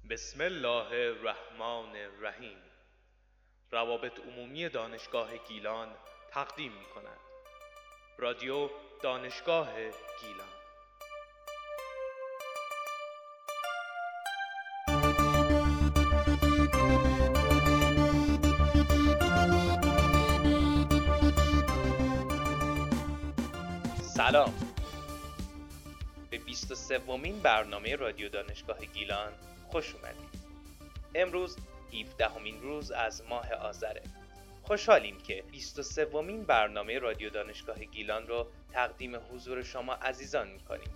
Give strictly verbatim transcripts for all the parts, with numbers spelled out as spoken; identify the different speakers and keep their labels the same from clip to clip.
Speaker 1: بسم الله الرحمن الرحیم. روابط عمومی دانشگاه گیلان تقدیم می کند. رادیو دانشگاه گیلان. سلام به بیست و سومین برنامه رادیو دانشگاه گیلان خوش اومدید. امروز هفدهمین روز از ماه آذره. خوشحالیم که بیست و سومین برنامه رادیو دانشگاه گیلان رو تقدیم حضور شما عزیزان می‌کنیم.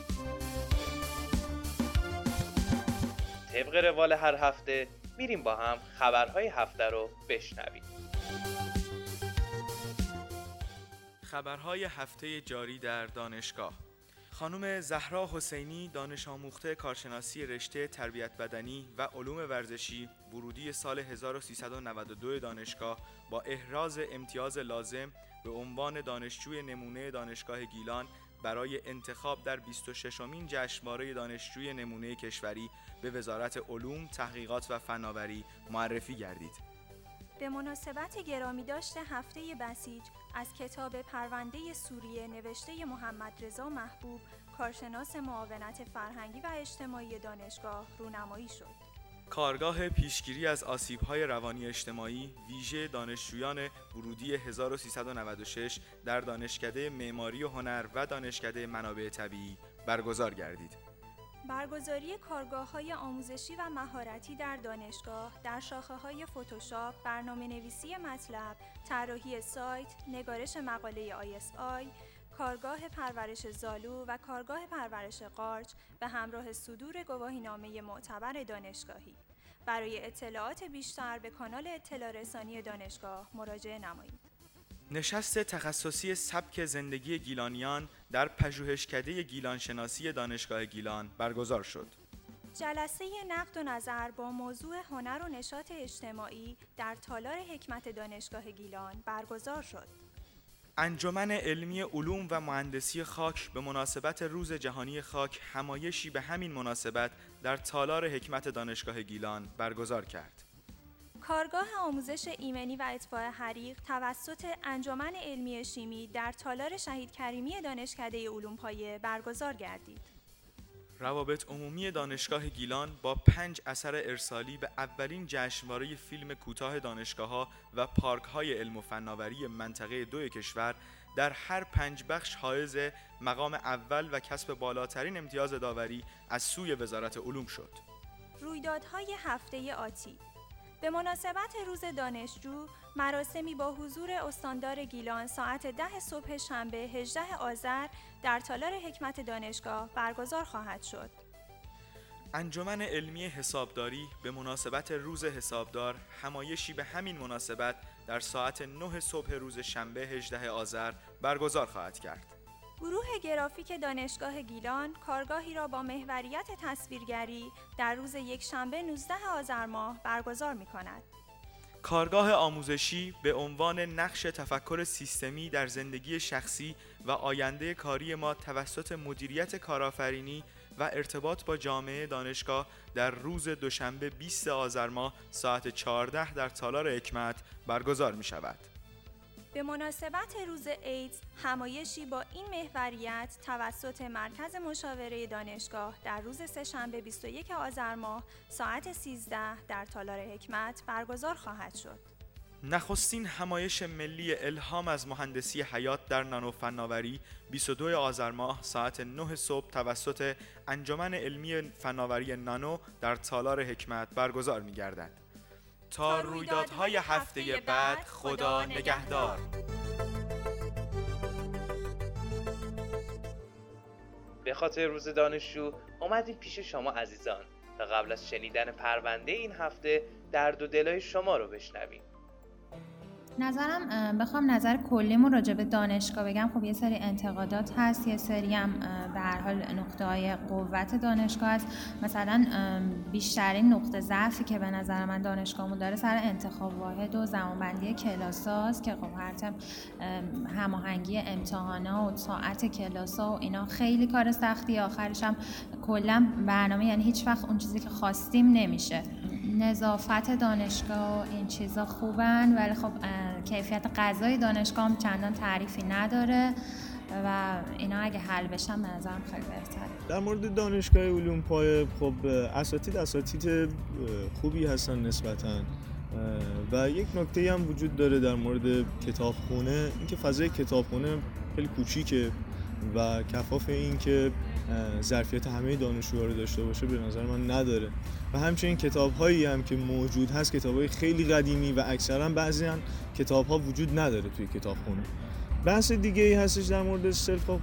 Speaker 1: طبق روال هر هفته میریم با هم خبرهای هفته رو بشنویم.
Speaker 2: خبرهای هفته جاری در دانشگاه. خانم زهرا حسینی، دانش آموخته کارشناسی رشته تربیت بدنی و علوم ورزشی، ورودی سال هزار و سیصد و نود و دو دانشگاه با احراز امتیاز لازم به عنوان دانشجوی نمونه دانشگاه گیلان برای انتخاب در بیست و ششمین جشنواره دانشجوی نمونه کشوری به وزارت علوم، تحقیقات و فناوری معرفی گردید.
Speaker 3: به مناسبت گرامی داشته هفته بسیج از کتاب پرونده سوریه نوشته محمد رضا محبوب، کارشناس معاونت فرهنگی و اجتماعی دانشگاه رونمایی شد.
Speaker 2: کارگاه پیشگیری از آسیب‌های روانی اجتماعی ویژه دانشجویان ورودی هزار و سیصد و نود و شش در دانشکده معماری و هنر و دانشکده منابع طبیعی برگزار گردید.
Speaker 3: برگزاری کارگاه‌های آموزشی و مهارتی در دانشگاه در شاخه‌های فتوشاپ، برنامه‌نویسی مطلب، طراحی سایت، نگارش مقاله آی اس آی، کارگاه پرورش زالو و کارگاه پرورش قارچ به همراه صدور گواهینامه معتبر دانشگاهی. برای اطلاعات بیشتر به کانال اطلاع رسانی دانشگاه مراجعه نمایید.
Speaker 2: نشست تخصصی سبک زندگی گیلانیان در پژوهشکده گیلانشناسی دانشگاه گیلان برگزار شد.
Speaker 3: جلسه نقد و نظر با موضوع هنر و نشاط اجتماعی در تالار حکمت دانشگاه گیلان برگزار شد.
Speaker 2: انجمن علمی علوم و مهندسی خاک به مناسبت روز جهانی خاک همایشی به همین مناسبت در تالار حکمت دانشگاه گیلان برگزار کرد.
Speaker 3: کارگاه آموزش ایمنی و اطفاء حریق توسط انجمن علمی شیمی در تالار شهید کریمی دانشکده علوم پایه برگزار گردید.
Speaker 2: روابط عمومی دانشگاه گیلان با پنج اثر ارسالی به اولین جشنواره فیلم کوتاه دانشگاه‌ها و پارک‌های علم و فناوری منطقه دو کشور در هر پنج بخش حائز مقام اول و کسب بالاترین امتیاز داوری از سوی وزارت علوم شد.
Speaker 3: رویدادهای هفته آتی: به مناسبت روز دانشجو، مراسمی با حضور استاندار گیلان ساعت ده صبح شنبه هجدهم آذر در تالار حکمت دانشگاه برگزار خواهد شد.
Speaker 2: انجمن علمی حسابداری به مناسبت روز حسابدار همایشی به همین مناسبت در ساعت نه صبح روز شنبه هجدهم آذر برگزار خواهد کرد.
Speaker 3: گروه گرافیک دانشگاه گیلان کارگاهی را با محوریت تصویرگری در روز یکشنبه نوزدهم آذر ماه برگزار می‌کند.
Speaker 2: کارگاه آموزشی به عنوان نقش تفکر سیستمی در زندگی شخصی و آینده کاری ما توسط مدیریت کارآفرینی و ارتباط با جامعه دانشگاه در روز دوشنبه بیستم آذر ماه ساعت چهارده در تالار حکمت برگزار می‌شود.
Speaker 3: به مناسبت روز ایدز همایشی با این محوریت توسط مرکز مشاوره دانشگاه در روز سه‌شنبه بیست و یکم آذر ماه ساعت سیزده در تالار حکمت برگزار خواهد شد.
Speaker 2: نخستین همایش ملی الهام از مهندسی حیات در نانو فناوری بیست و دوم آذر ماه ساعت نه صبح توسط انجمن علمی فناوری نانو در تالار حکمت برگزار می‌گردد. تا رویدادهای هفته بعد، خدا نگهدار.
Speaker 1: به خاطر روز دانشجو اومدیم پیش شما عزیزان تا قبل از شنیدن پرونده این هفته درد و دلای شما رو بشنویم.
Speaker 4: نظرم بخوام نظر کلیمون راجع به دانشگاه بگم، خب یه سری انتقادات هست، یه سری هم به هر حال نقطه‌های قوت دانشگاه هست. مثلا بیشترین نقطه ضعفی که به نظر من دانشگاهمون داره سر انتخاب واحد و زمانبندی کلاساست که خب هر ترم هماهنگی امتحانا و ساعت کلاسا و اینا خیلی کار سختی، آخرش هم کلا برنامه یعنی هیچ وقت اون چیزی که خواستیم نمیشه. نظافت دانشگاه این چیزا خوبن، ولی خب کیفیت غذای دانشگاه هم چندان تعریفی نداره و اینا اگه حل بشن به نظرم خیلی بهتره.
Speaker 5: در مورد دانشگاه علوم پایه، خب اساتید اساتید خوبی هستن نسبتاً و یک نکته هم وجود داره در مورد کتابخونه، اینکه فضای کتابخونه خیلی کوچیکه و کفاف این که ظرفیت همه دانشجوها رو داشته باشه به نظر من نداره و همچنین کتاب‌هایی هم که موجود هست کتاب‌های خیلی قدیمی و اکثرا بعضی هم کتاب‌ها وجود نداره توی کتابخونه. بحث دیگه ای هستش در مورد سلف، خب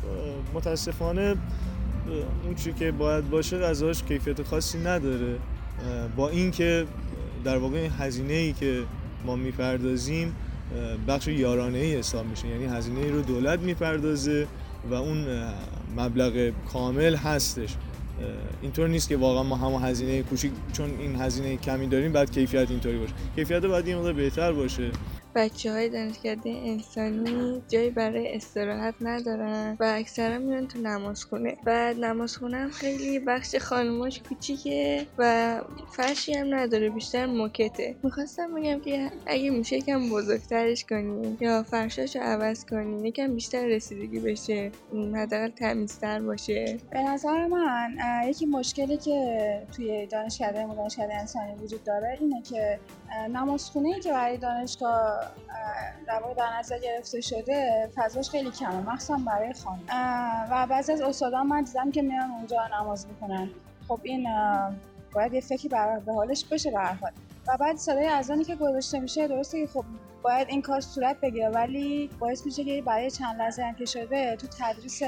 Speaker 5: متاسفانه اون چیزی که باید باشه غذاش کیفیت خاصی نداره، با اینکه در واقع هزینه‌ای که ما میپردازیم بخش یارانه‌ای حساب میشه، یعنی هزینه‌ای رو دولت میپردازه و اون مبلغ کامل هستش. اینطور نیست که واقعا ما هم هزینه کوچیک چون این هزینه کمی داریم بعد کیفیت اینطوری باشه. کیفیت باید این مقدار بهتر باشه.
Speaker 6: بچه‌های دانشکده انسانی جایی برای استراحت ندارن و اکثرا میرن تو نمازخونه. بعد نمازخونه هم خیلی بخش خانوماش کوچیکه و فرشی هم نداره، بیشتر موکته. میخواستم بگم که اگه میشه یکم بزرگترش کنیم یا فرشاشو عوض کنیم، یکم بیشتر رسیدگی بشه، حداقل تمیزتر باشه.
Speaker 7: به نظر من یکی مشکلی که توی دانشکده دانشکده انسانی وجود داره اینه که نمازخونه‌ای که برای دانشگاه در واقع در نظر گرفته شده فضاش خیلی کمه، مخصوصا برای خانم و بعضی از استادان من دیدم که میان اونجا نماز میکنن. خب این باید یه فکری به حالش بشه به هر حال. و بعد صدای اذانی که گذاشته میشه درسته که خب باید این کار صورت بگیره، ولی باعث میشه که برای چند لحظه هم که شده تو تدریس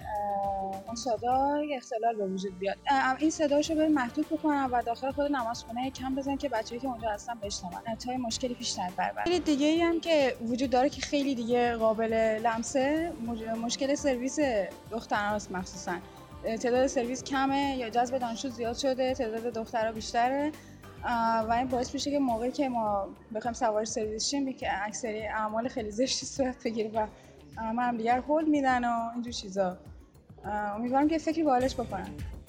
Speaker 7: اون صدا اختلال به وجود بیاد. این صداشو به محدود بکنن و داخل خود نمازخونه کم بزنن که بچه‌ای که اونجا هستن بشنون تا مشکلی پیش نیاد. برای دیگه ای هم که وجود داره که خیلی دیگه قابل لمسه، مشکل سرویس دختراناست. مخصوصا تعداد سرویس کمه یا جذب دانشجو زیاد شده، تعداد دخترها بیشتره و این باعث میشه که موقعی که ما بخوایم سوار سرویس شیم که اکثری اعمال خیلی زشتی صورت بگیره و همه هم دیگر هول میدن و اینجور چیزا. امیدوارم که فکری به حالش بکنن.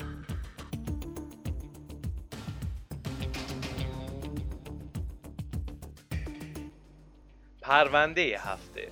Speaker 1: پرونده هفته.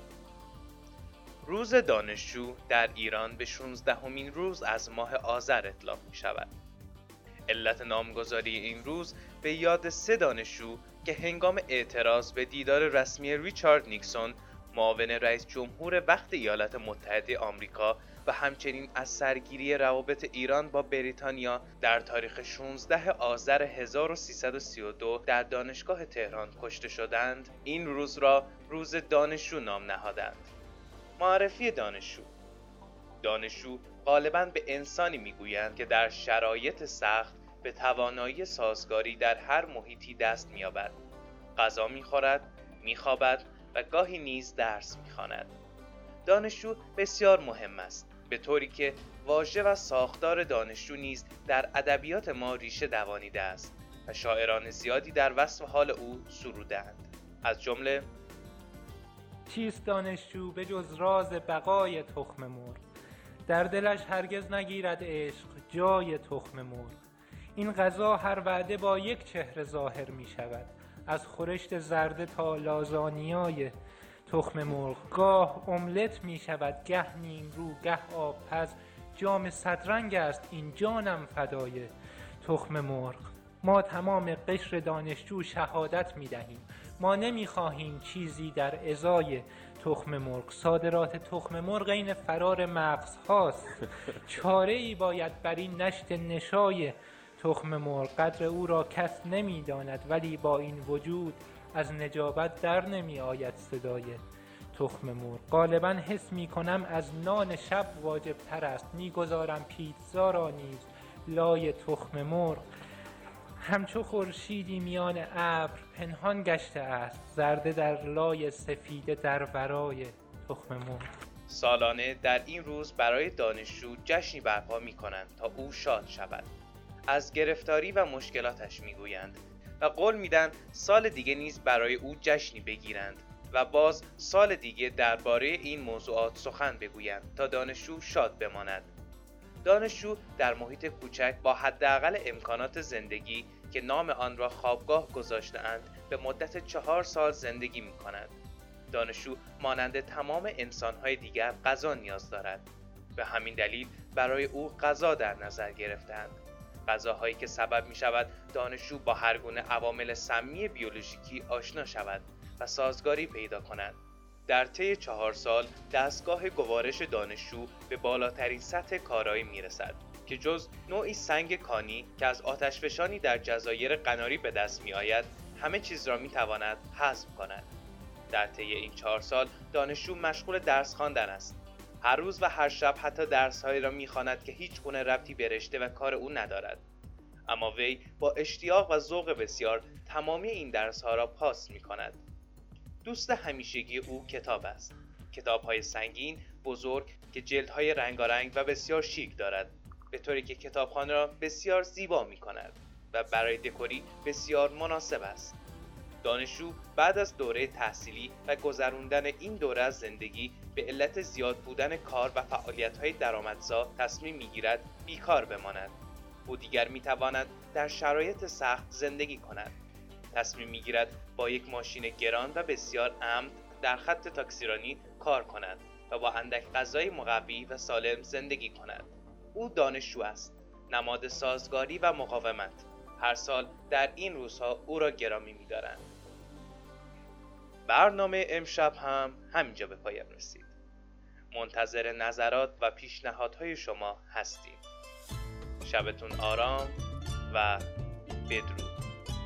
Speaker 1: روز دانشجو در ایران به شانزدهمین روز از ماه آذر اطلاق می شود. علت نامگذاری این روز به یاد سه دانشجو که هنگام اعتراض به دیدار رسمی ریچارد نیکسون معاون رئیس جمهور وقت ایالات متحده آمریکا و همچنین از سرگیری روابط ایران با بریتانیا در تاریخ شانزدهم آذر هزار و سیصد و سی و دو در دانشگاه تهران کشته شدند، این روز را روز دانشجو نام نهادند. معرفی دانشجو. دانشجو غالباً به انسانی میگویند که در شرایط سخت به توانایی سازگاری در هر محیطی دست می‌یابد. غذا می‌خورد، می‌خوابد و گاهی نیز درس می‌خواند. دانشجو بسیار مهم است، به طوری که واژه و ساختار دانشجو نیز در ادبیات ما ریشه دوانیده است و شاعران زیادی در وصف حال او سرودند. از جمله
Speaker 8: چیست دانشجو به جز راز بقای تخم مرغ، در دلش هرگز نگیرد عشق جای تخم مرغ. این غذا هر وعده با یک چهره ظاهر می شود، از خورشت زرده تا لازانیای تخم مرغ. گاه املت می شود، گه نیم رو، گه آب پز، جام صدرنگ است این جانم فدای تخم مرغ. ما تمام قشر دانشجو شهادت می دهیم، ما نمی خواهیم چیزی در ازای تخم مرغ. صادرات تخم مرغ این فرار مغز هاست، چاره ای باید بر این نشت نشای تخم مرغ. قدر او را کس نمی داند، ولی با این وجود از نجابت در نمی آید صدای تخم مرغ. غالباً حس می کنم از نان شب واجب تر است، می گذارم پیتزا را نیز لای تخم مرغ. همچو خورشیدی میان ابر پنهان گشته است، زرده در لای سفیده در ورای تخم مرغ.
Speaker 1: سالانه در این روز برای دانشجو جشنی برپا می کنند تا او شاد شود. از گرفتاری و مشکلاتش می گویند و قول میدن سال دیگه نیز برای او جشنی بگیرند و باز سال دیگه درباره این موضوعات سخن بگویند تا دانشجو شاد بماند. دانشجو در محیط کوچک با حداقل امکانات زندگی که نام آن را خوابگاه گذاشته‌اند به مدت چهار سال زندگی می کند. دانشجو مانند تمام انسان‌های دیگر غذا نیاز دارد. به همین دلیل برای او غذا در نظر گرفتند. غذاهایی که سبب می شود دانشجو با هر گونه عوامل سمی بیولوژیکی آشنا شود و سازگاری پیدا کند. در طی چهار سال دستگاه گوارش دانشجو به بالاترین سطح کارایی می رسد که جز نوعی سنگ کانی که از آتشفشانی در جزایر قناری به دست می آید همه چیز را می تواند حذف کند. در طی این چهار سال دانشجو مشغول درس خواندن است. هر روز و هر شب حتی درس‌هایی را می‌خواند که هیچ گونه ربطی به رشته و کار او ندارد. اما وی با اشتیاق و ذوق بسیار تمامی این درس‌ها را پاس می‌کند. دوست همیشگی او کتاب است. کتاب‌های سنگین، بزرگ که جلدهای رنگارنگ و بسیار شیک دارد، به طوری که کتابخانه را بسیار زیبا می‌کند و برای دکوری بسیار مناسب است. دانشجو بعد از دوره تحصیلی و گذراندن این دوره از زندگی به علت زیاد بودن کار و فعالیت‌های درآمدزا تصمیم می‌گیرد بیکار بماند. او دیگر می‌تواند در شرایط سخت زندگی کند. تصمیم می‌گیرد با یک ماشین گران و بسیار امن در خط تاکسیرانی کار کند و با اندک غذای مقوی و سالم زندگی کند. او دانشجو است، نماد سازگاری و مقاومت. هر سال در این روزها او را گرامی می‌دارند. برنامه امشب هم همینجا به پایان رسید. منتظر نظرات و پیشنهادهای شما هستیم. شبتون آرام و بدرود.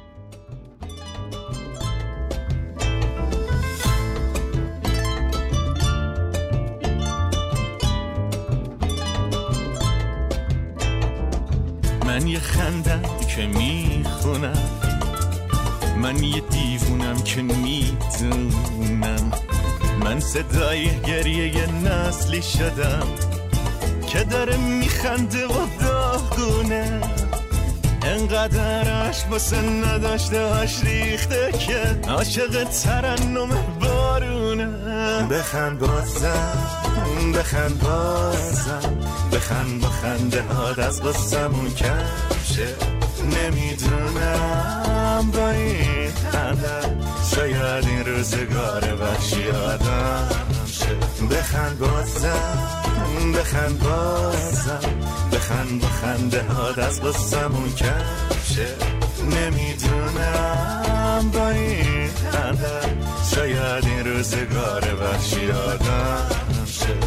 Speaker 9: من یه خندم که میخونم، من یه دیوونم که میدونم، من صدای گریه یه نسلی شدم که داره میخنده و داغونه، انقدرش واسه نداشتهاش ریخته که عاشق ترنم بارونه. بخند بازم، بخند بازم، بخند با خنده هات از قصمون کم شه. نمیدونم با این خنده شاید این روزگار وحشی آدم شه. بخند بازم، بخند بازم، بخند با خنده هات از قصمون کم شه. نمیدونم با این خنده شاید این روزگار وحشی آدم شه.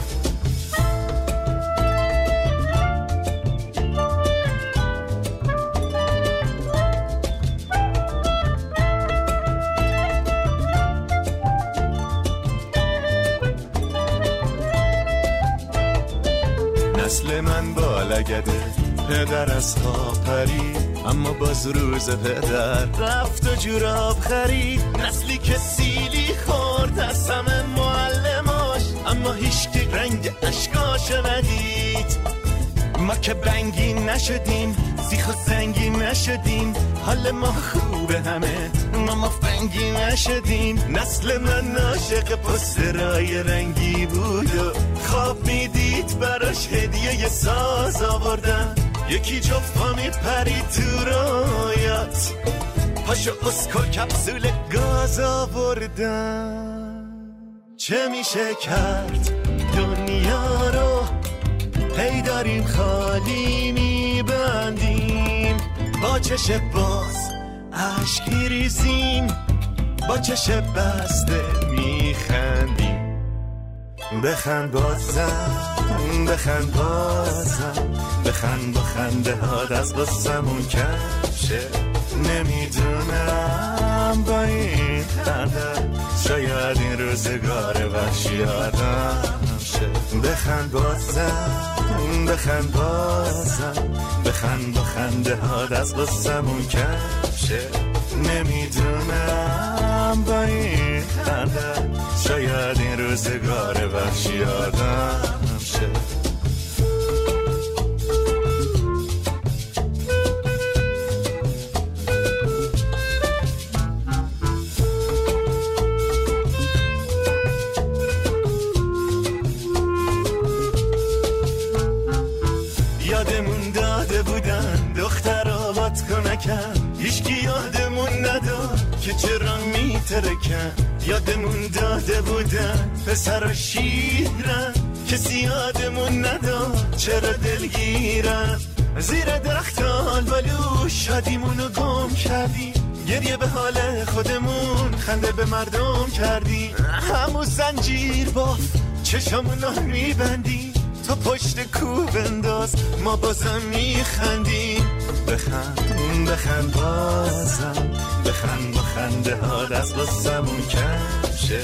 Speaker 9: نسل من بالگده، پدر از خواب پرید، اما باز روز پدر رفت و جوراب خرید. نسلی که سیلی خورد از همه معلماش، اما هیچ که رنگ اشکاش ندید. ما که بنگی نشدیم، سیخ و سنگی نشدیم، حال ما خوبه همه، ما ما فنگی نشدیم. نسل من عاشق پسترهای رنگی بود و خواب میدید براش هدیه یه ساز آوردن. یکی جفا میپرید تو رویات، پاشو اسکو کپسول گاز آوردن. چه میشه کرد دنیا رو هی داریم خالی میبندیم، با چش باز عشق میریزیم، با چش بسته میخندیم. بخند بازم، بخند بازم، بخند با خنده هات از قصمون کم شه. نمیدونم با این خنده شاید این روزگار وحشی آدم شه. شه. بخند بازم بخند بازم بخند با خنده ها دست قصمون کم شه. نمیدونم با این خنده شاید این روزگار وحشی آدم شه. یادمون داده بودن دختر آباد کنکن، هیچکی یادمون نداد که چرا میترکن. یادمون داده بودن پسر و شیرن، کسی یادمون نداد چرا دلگیرن. زیر درخت آلبالو شادیمونو گم کردیم، گریه به حال خودمون خنده به مردم کردیم. همون زنجیر باف چشمونو میبندیم، تو پشت کو بنداز ما بازم میخندیم. بخند بخند بازم بخند با خنده ها دست بازمون کم شه.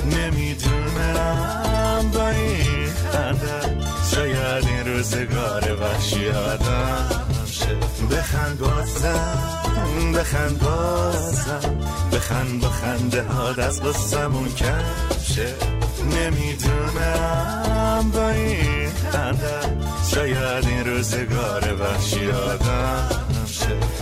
Speaker 9: نمیدونم با این خنده شاید این روزگار وحشی آدم شه. بخند بازم بخند بازم بخند با خنده ها دست بازمون کم شه. نمیدونم با این خنده شاید این روزگار وحشی آدم شه.